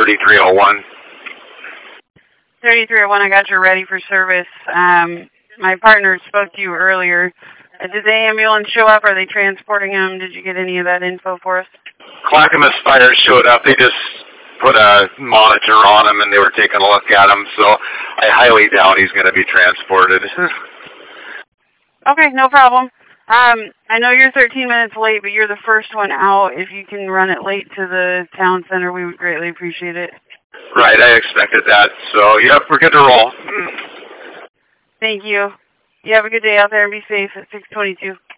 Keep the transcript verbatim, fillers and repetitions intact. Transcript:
thirty-three oh one. thirty-three oh one, I got you ready for service. Um, my partner spoke to you earlier. Uh, did the ambulance show up? Are they transporting him? Did you get any of that info for us? Clackamas Fire showed up. They just put a monitor on him and they were taking a look at him, so I highly doubt he's going to be transported. Okay, no problem. Um, I know you're thirteen minutes late, but you're the first one out. If you can run it late to the town center, we would greatly appreciate it. Right, I expected that. So, yep, we're good to roll. Thank you. You have a good day out there and be safe at six twenty-two.